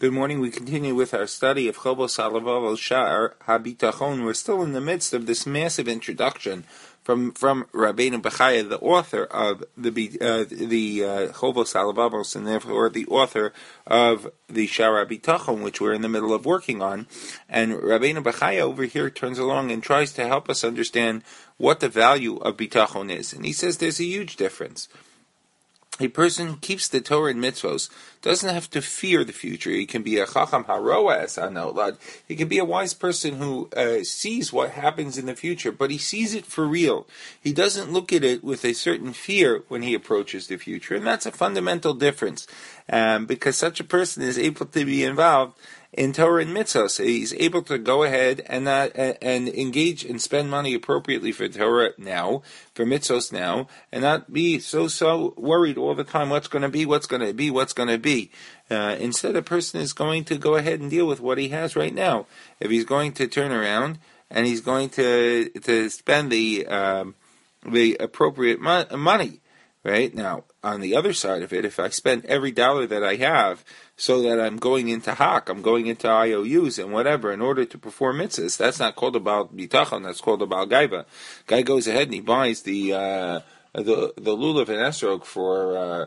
Good morning. We continue with our study of Chobos Halavavos Sha'ar HaBitachon. We're still in the midst of this massive introduction from Rabbeinu Bechaya, the author of the Chobos Halavavos, and therefore the author of the Sha'ar HaBitachon, which we're in the middle of working on. And Rabbeinu Bechaya over here turns along and tries to help us understand what the value of Bitachon is. And he says there's a huge difference. A person who keeps the Torah and mitzvos doesn't have to fear the future. He can be a chacham haroa as hanolad. He can be a wise person who sees what happens in the future, but he sees it for real. He doesn't look at it with a certain fear when he approaches the future, and that's a fundamental difference, because such a person is able to be involved in Torah and mitzvah. So he's able to go ahead and engage and spend money appropriately for Torah now, for mitzvahs now, and not be so worried all the time what's going to be. Instead, a person is going to go ahead and deal with what he has right now. If he's going to turn around and he's going to spend the appropriate money. Right? Now, on the other side of it, if I spend every dollar that I have so that I'm going into hak, I'm going into IOUs and whatever in order to perform mitzvahs, that's not called a Baal Bitachon, that's called a Baal Gaiva. Guy goes ahead and he buys the lulav and esrog for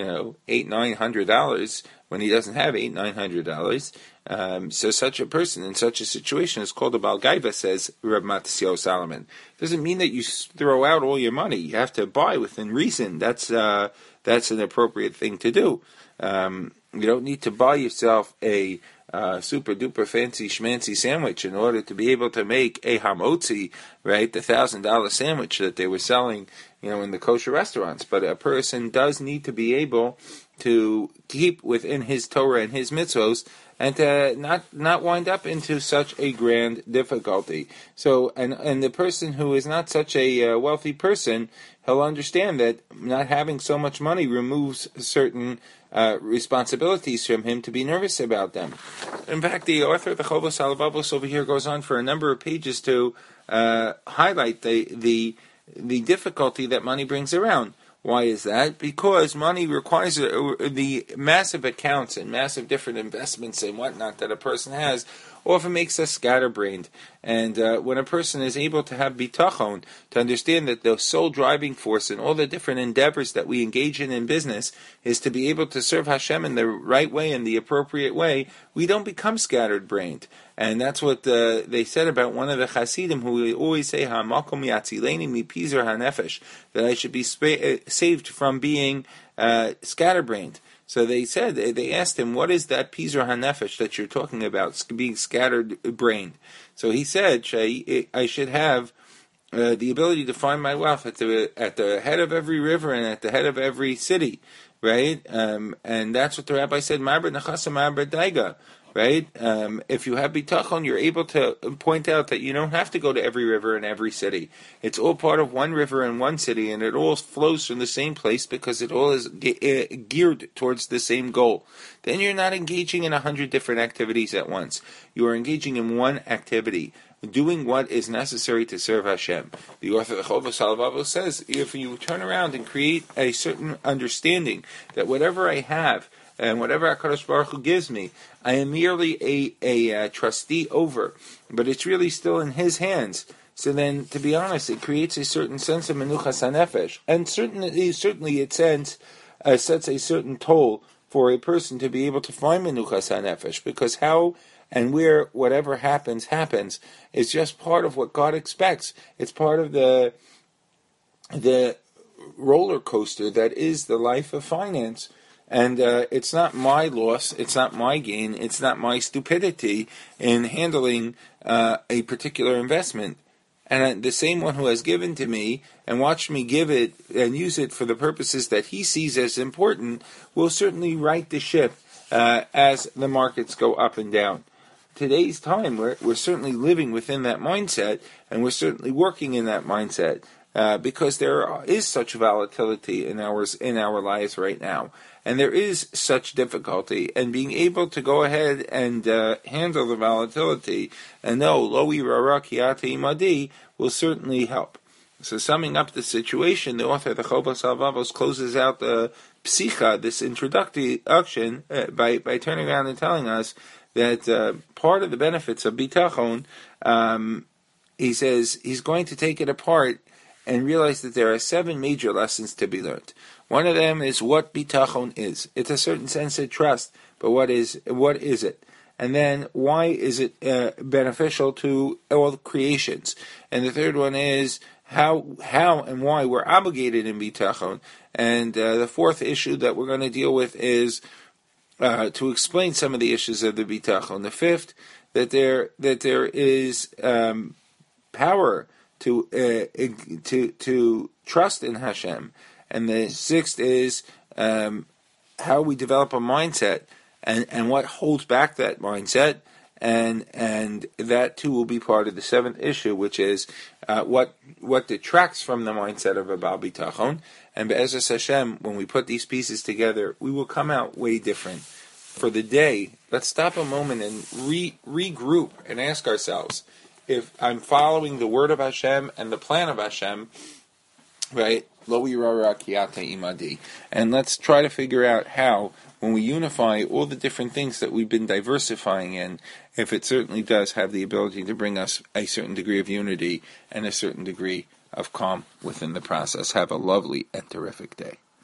$800-900 when he doesn't have $900. So such a person in such a situation is called a Baal Gaiva, says Reb Matisyahu Salomon. Doesn't mean that you throw out all your money. You have to buy within reason. That's an appropriate thing to do. You don't need to buy yourself a super duper fancy schmancy sandwich in order to be able to make a hamotzi, right? The $1,000 sandwich that they were selling, in the kosher restaurants. But a person does need to be able to keep within his Torah and his mitzvos, and to not wind up into such a grand difficulty. So, and the person who is not such a wealthy person, he'll understand that not having so much money removes certain responsibilities from him to be nervous about them. In fact, the author of the Chobos Halavavos over here goes on for a number of pages to highlight the difficulty that money brings around. Why is that? Because money requires the massive accounts and massive different investments and whatnot that a person has often makes us scatterbrained. And when a person is able to have bitachon, to understand that the sole driving force in all the different endeavors that we engage in business is to be able to serve Hashem in the right way and the appropriate way, we don't become scattered-brained. And that's what they said about one of the Hasidim, who always say, "Ha'makom yatzileni mipizur hanefesh," that I should be saved from being scatterbrained. So they asked him, what is that Pizur HaNefesh that you're talking about, being scattered-brained? So he said, I should have the ability to find my wealth at the head of every river and at the head of every city, right? And that's what the rabbi said, Ma'aber Nechasa Ma'aber Daiga. Right? If you have bitachon, you're able to point out that you don't have to go to every river and every city. It's all part of one river and one city, and it all flows from the same place because it all is geared towards the same goal. Then you're not engaging in 100 different activities at once. You are engaging in one activity, doing what is necessary to serve Hashem. The author of the Chobos Halavavos says, if you turn around and create a certain understanding that whatever I have, and whatever HaKadosh Baruch Hu gives me, I am merely a trustee over, but it's really still in His hands. So then, to be honest, it creates a certain sense of menuchas hanefesh, and certainly it sets a certain toll for a person to be able to find menuchas hanefesh, because how and where whatever happens is just part of what God expects. It's part of the roller coaster that is the life of finance. And it's not my loss, it's not my gain, it's not my stupidity in handling a particular investment. And the same one who has given to me and watched me give it and use it for the purposes that he sees as important will certainly right the ship as the markets go up and down. Today's time, we're certainly living within that mindset, and we're certainly working in that mindset. Because there is such volatility in our lives right now, and there is such difficulty, and being able to go ahead and handle the volatility and know lo irara ki ata imadi will certainly help. So summing up the situation, the author of the Chobos Halavavos closes out the psicha, this introduction, by turning around and telling us that part of the benefits of bitachon, he says he's going to take it apart and realize that there are 7 major lessons to be learned. One of them is what bitachon is. It's a certain sense of trust, but what is it? And then why is it beneficial to all creations? And the third one is how and why we're obligated in bitachon. And the fourth issue that we're going to deal with is to explain some of the issues of the bitachon. The fifth, that there is power to trust in Hashem, and the sixth is how we develop a mindset and what holds back that mindset, and that too will be part of the seventh issue, which is what detracts from the mindset of a Baal Bitachon. And Be'ezus Hashem, when we put these pieces together, we will come out way different. For the day, let's stop a moment and regroup and ask ourselves, if I'm following the word of Hashem and the plan of Hashem, right? Lo yirah kiyata imadi. And let's try to figure out how, when we unify all the different things that we've been diversifying in, if it certainly does have the ability to bring us a certain degree of unity and a certain degree of calm within the process. Have a lovely and terrific day.